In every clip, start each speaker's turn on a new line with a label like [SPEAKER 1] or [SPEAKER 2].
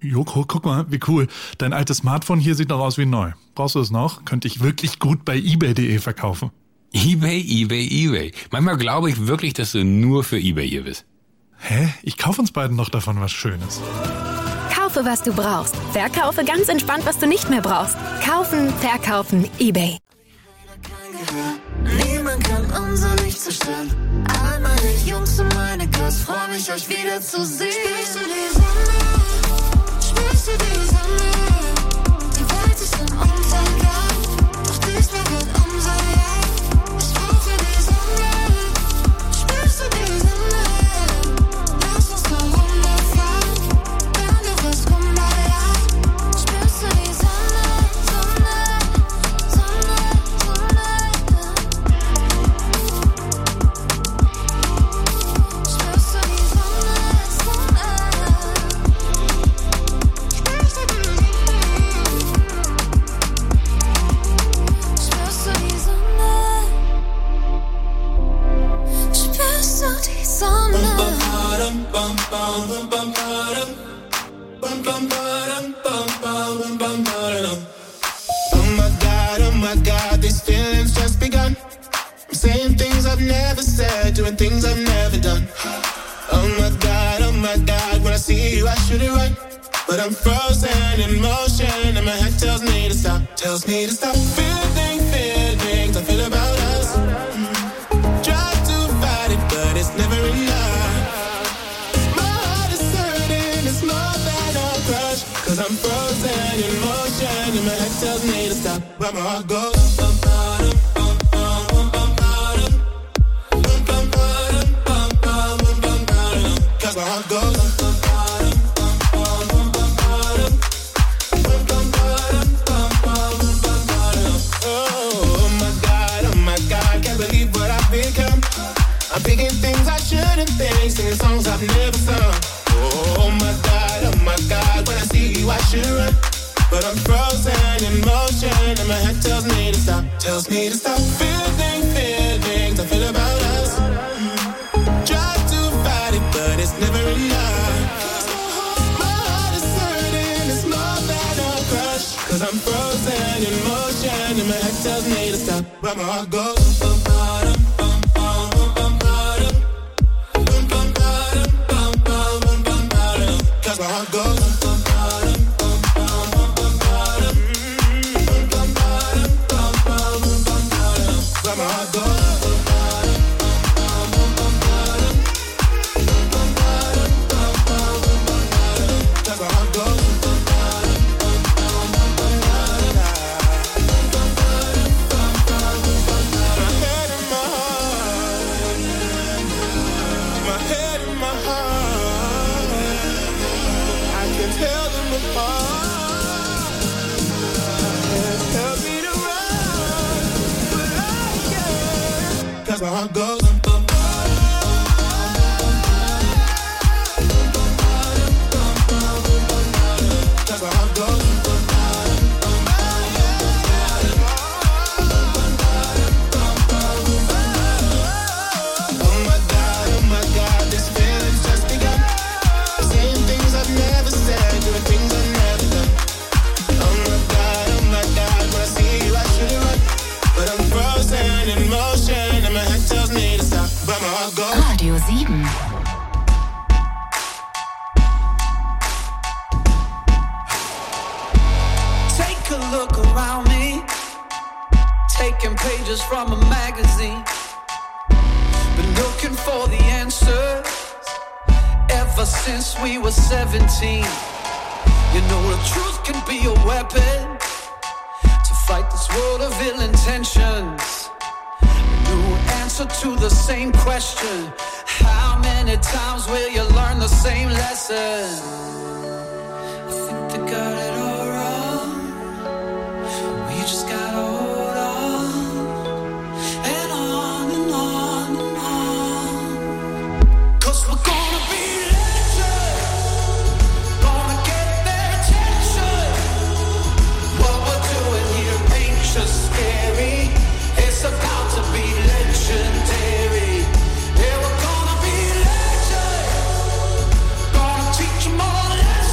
[SPEAKER 1] Joko, guck mal, wie cool. Dein altes Smartphone hier sieht noch aus wie neu. Brauchst du es noch? Könnte ich wirklich gut bei eBay.de verkaufen.
[SPEAKER 2] eBay. Manchmal glaube ich wirklich, dass du nur für eBay hier bist.
[SPEAKER 1] Hä? Ich kaufe uns beiden noch davon was Schönes.
[SPEAKER 3] Kaufe, was du brauchst. Verkaufe ganz entspannt, was du nicht mehr brauchst. Kaufen, verkaufen, eBay.
[SPEAKER 4] Niemand kann unser Licht zerstören. All meine Jungs und meine Girls, freu mich, euch wieder zu sehen. Spürst du die Sonne? Spürst du die Sonne? Die Welt ist im Untergang, doch diesmal wird unser Jahr. Ich brauche die Sonne. Spürst du die Sonne? Lass uns mal runterfahren, wenn du was runterjagst. Spürst du die Sonne, Sonne, Sonne, Sonne? Spürst du die Sonne, Sonne? Spürst du die Sonne? Spürst du die Sonne? Spürst du die Sonne?
[SPEAKER 5] Oh my God, these feelings just begun. I'm saying things I've never said, doing things I've never done. Oh my God, when I see you I should it right. But I'm frozen in motion and my head tells me to stop. Tells me to stop feeling feelings I feel about us. Try to fight it but it's never enough. My heart is hurting, it's more than a crush. Cause I'm frozen in motion and my head tells me to stop. But my heart goes cause my heart goes. Oh my God, can't believe what I've become. I'm thinking things I shouldn't think, singing songs I've never sung. Oh my God, when I see you I should run. But I'm frozen in motion and my head tells me to stop. Tells me to stop feeling feelings I feel about us. Try to fight it but it's never enough. My heart is hurting, it's more than a crush. Cause I'm frozen in motion and my head tells me to stop. But my heart goes cause my heart goes. Where my heart goes. That's where my heart goes. My head and my heart. My head and my heart. I can tell them apart. Tell me to run, but I can't. Cause my heart goes. Cause my heart goes. Oh my God, this feeling's just begun. Saying things I've never said, doing things I've never done. Oh my God, when I see you I should run. But I'm frozen in motion and my head tells me to stop. But my heart goes.
[SPEAKER 3] Radio 7.
[SPEAKER 6] Take a look around me, taking pages from a magazine. Been looking for the answers ever since we were 17. You know the truth can be a weapon to fight this world of ill intentions. A new answer to the same question. How many times will you learn the same lesson? I think they got it all wrong. We just gotta hold on and on and on and on. 'Cause we're gonna be legends, gonna get their attention. What we're doing here ain't just scary, it's about to be legendary. Yeah, we're gonna be legends, gonna teach them all a lesson.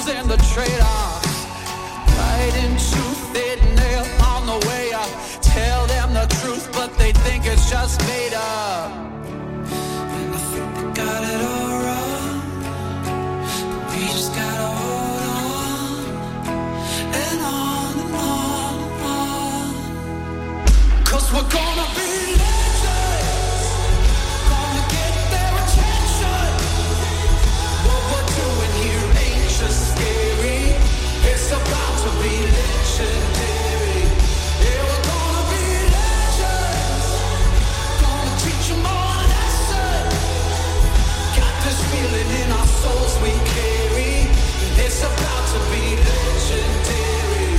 [SPEAKER 6] and the trade-offs. Right in truth, they nail on the way up. Tell them the truth, but they think it's just made up. And I think they got it all wrong, but we just gotta hold on and on and on and on. 'Cause we're gonna be legends, gonna get their attention. What we're doing here ain't just scary, it's about to be legendary. Yeah, we're gonna be legends, gonna teach them all a lesson. Got this feeling in our souls we carry, it's about to be legendary.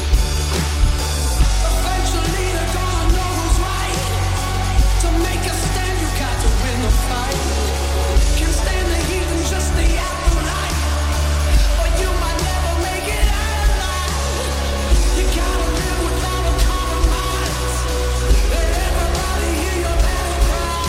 [SPEAKER 6] Eventually they're gonna know who's right. To make a stand you got to win the fight. Can't stand the heat and just the afterlife, or you might never make it out alive. You gotta live without a compromise. Let everybody hear your battle cry.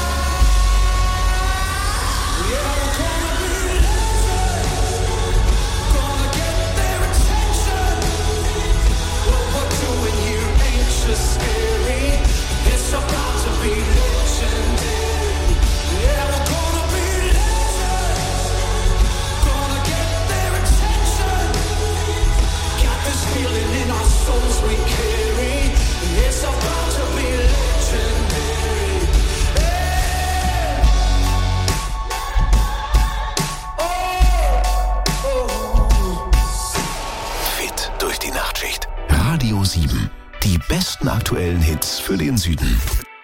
[SPEAKER 6] Yeah, we're gonna be legends, gonna get their attention. What we're doing here ain't just scary, it's about to be legendary. Yeah, we're gonna be legends, gonna get their attention. Got this feeling in our souls we carry, it's about to be legendary. Hey!
[SPEAKER 7] Fit durch die Nachtschicht. Radio 7. Die besten aktuellen Hits für den Süden.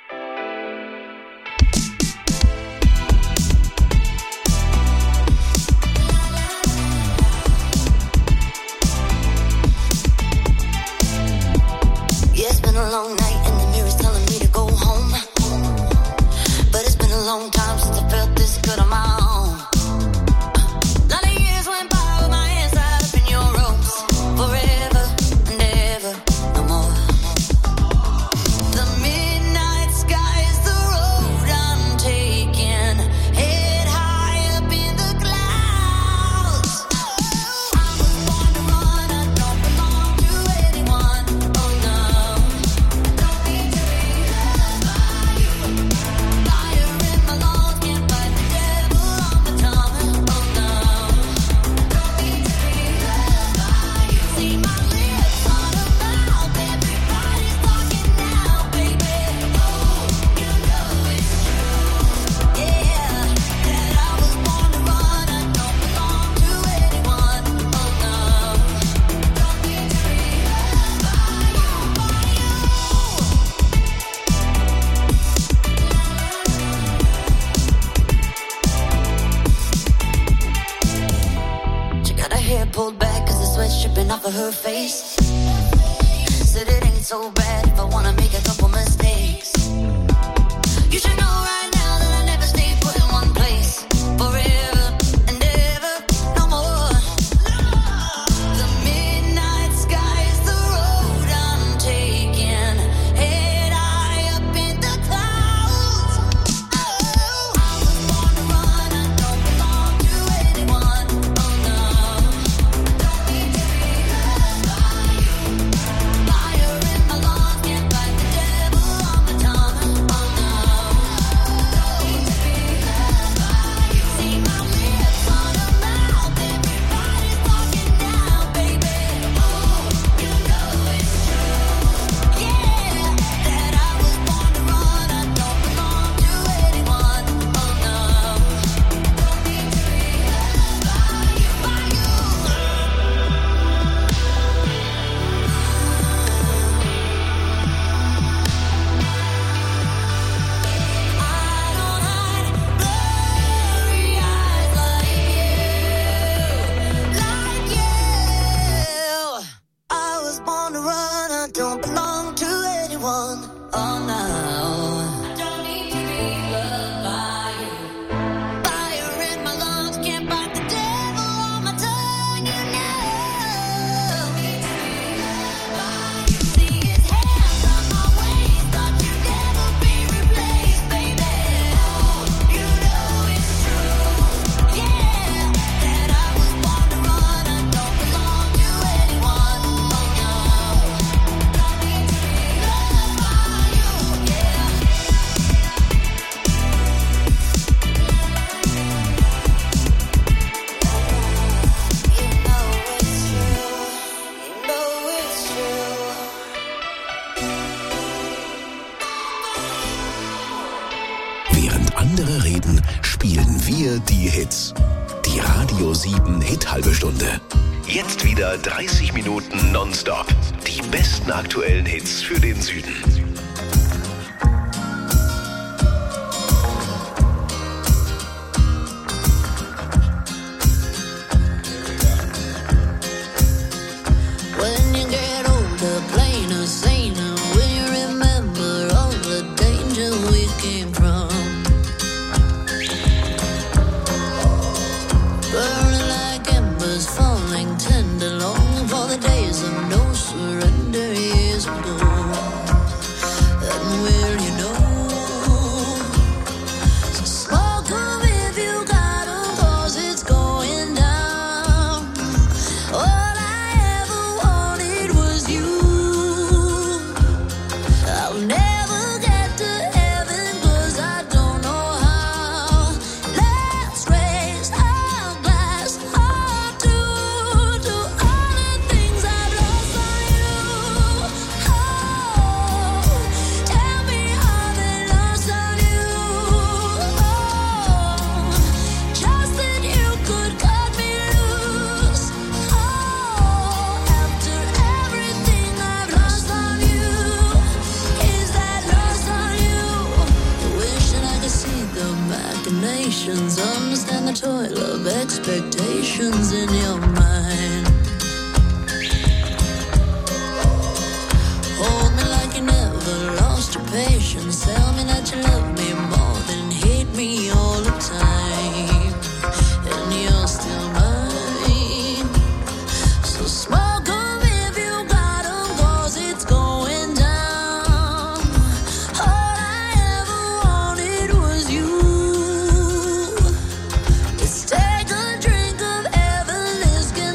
[SPEAKER 8] Yeah, it's been a long night and the mirror's telling me to go home. But it's been a long time since I felt this good on my own. Lot of years went by with my hands tied up in your ropes. Forever and ever, no more. The midnight sky is the road I'm taking. Head high up in the clouds. I was born to run, I don't belong to anyone. Oh no. Don't need to be loved by you. Fire in my lungs, can't fight the devil on my tongue. Oh no. Don't need to be loved by you. See my lips on a mouth, everybody's talking now, baby. Oh, you know it's true. Yeah, that I was born to run, I don't belong to anyone. Oh no. Don't need to be loved by you. She got her hair pulled back cause the sweat's dripping off of her face. Said it ain't so bad if I wanna make a couple mistakes. You should know right now that I never stay put in one place. Forever and ever, no more. The midnight sky is the road I'm taking. Head high up in the clouds. Oh, I was born to run, I don't belong to anyone. Oh no. Don't need to be loved by you. Fire in my lungs, can't fight the devil on my tongue. Oh no. Don't need to be loved by you. See my lips on a mouth, everybody's talking now, baby. Oh, you know it's true. Yeah, that I was born to run, I don't belong to anyone. Oh no. Don't need to be loved by you. I don't hide blurry eyes like you. I was born to run, I don't belong to anyone. Oh no. I don't need to be loved by you. Fire in my lungs, can't fight the devil on my tongue, you know. Don't need to be loved by you. See his hands on my waist, thought you'd never be replaced, baby. Oh, you know it's true. Yeah, that I was born to run, I
[SPEAKER 7] Wir die Hits. Die Radio 7 Hit-Halbe Stunde. Jetzt wieder 30 Minuten nonstop. Die besten aktuellen Hits für den Süden.
[SPEAKER 8] When you get older, plainer, saner, will you remember all the danger we came from? Burning like embers, falling tender, longing for the days of no surrender years ago. And will you know? So smoke 'em if you got 'em, 'cause it's going down. All I ever wanted was you. I'll never get to heaven 'cause I don't know how. Let's raise our glass up to all the things I've lost on you. Oh, tell me how they lost on you. Oh, just that you could cut me loose. Oh, after everything I've lost on you, is that lost on you? Wishing I could see the machinations, understand the toil of expectations in your mind. Hold me like you never lost your patience. Tell me that you love me more than hate me all the time. And you're still mine. So smoke 'em if you got 'em, 'cause it's going down. All I ever wanted was you. Let's take a drink of Everlist,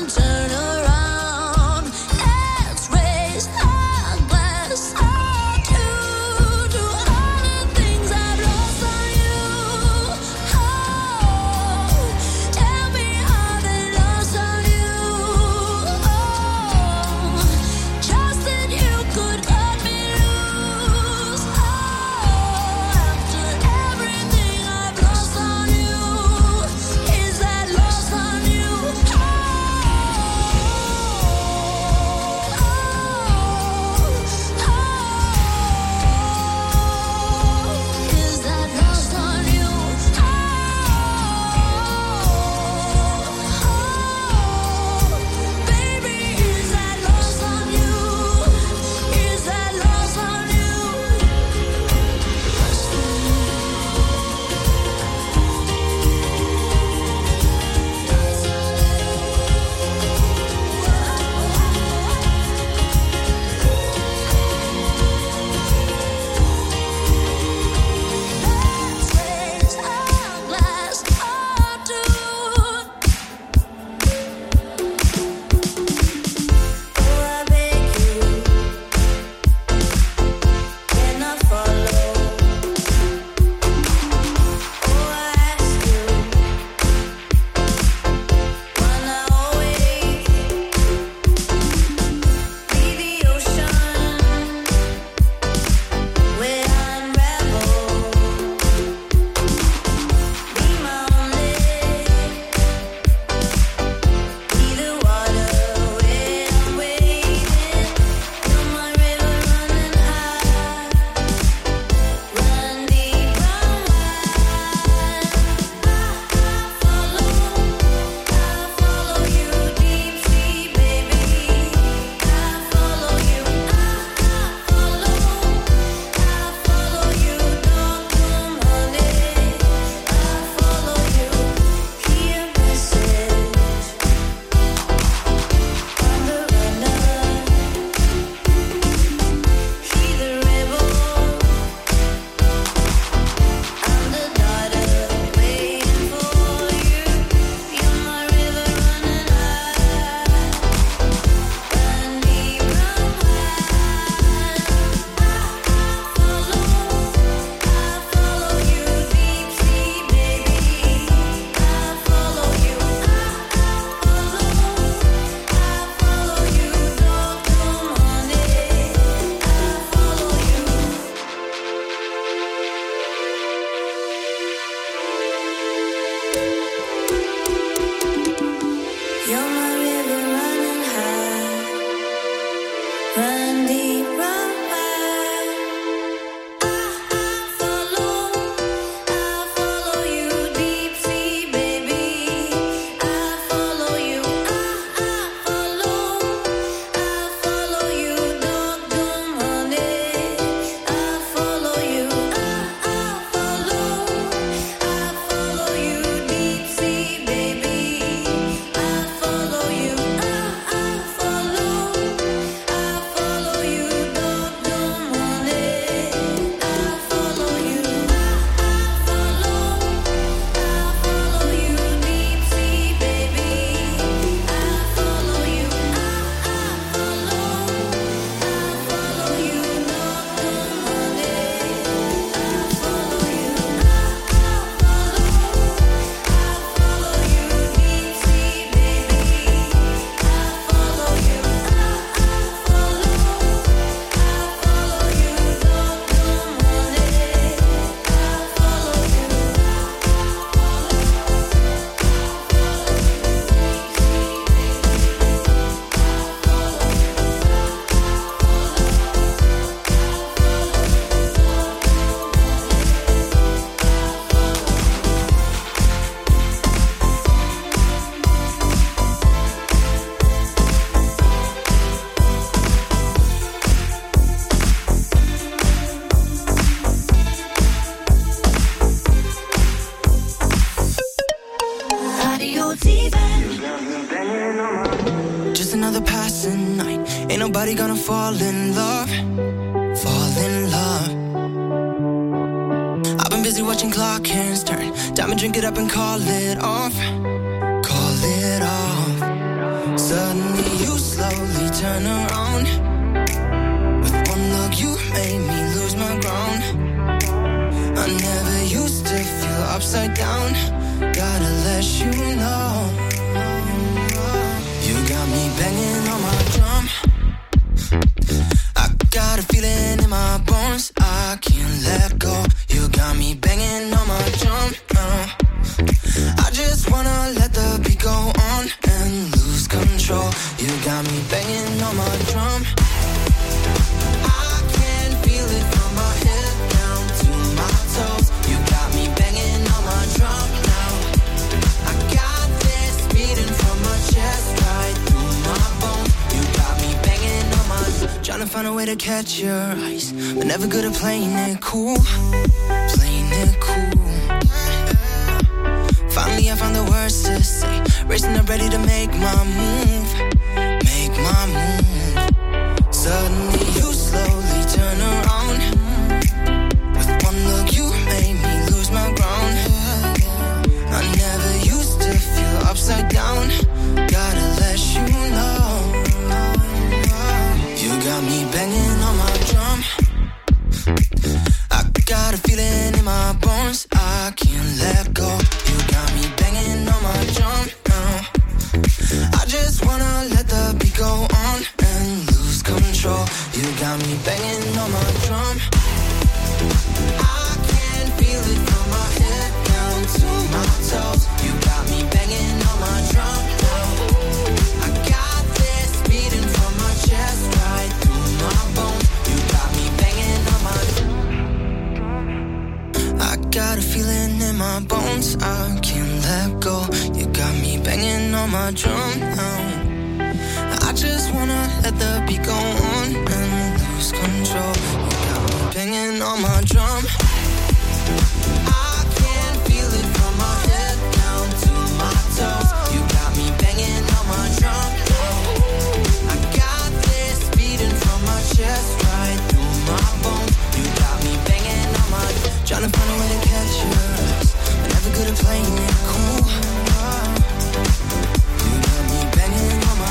[SPEAKER 9] Everybody gonna fall in love. Fall in love. I've been busy watching clock hands turn. Time to drink it up and call it off. Call it off. Suddenly you slowly turn around. With one look you made me lose my ground. I never used to feel upside down. Gotta let you know. You got me banging on my drum. I got a feeling in my bones. I can't let go. You got me banging on my drum. I just wanna let the beat go on and lose control. You got me banging on my drum. I can feel it from my head down to my toes. You got me banging on my drum now. I got this beating from my chest right through my bones. You got me banging on my drum. Trying to find a way to catch your eyes, but never good at playing it cool. Playing it cool. Finally I found the words to say. Racing up ready to make my move. Make my move. Suddenly you slowly turn around. With one look you made me lose my ground. I never used to feel upside down. Gotta let you know. You got me banging on my drum. I got a feeling in my bones. I can't let go. You got me banging on my drum now. I just wanna let the beat go on and lose control. You got me banging on my drum. I can feel it from my head down to my toes. You got me banging on my drum now. I got this beating from my chest right through my bones. You got me banging on my drum. I got a feeling in my bones. I can't let go. You got me banging on my drum now. I just wanna let the beat go on and lose control. You got me banging on my drum. I can feel it from my head down to my toes. You got me banging on my drum now. I got this beating from my chest right through my bones. You got me banging on my drum. Trying to find a way to catch your eyes, but never good at playing it cool.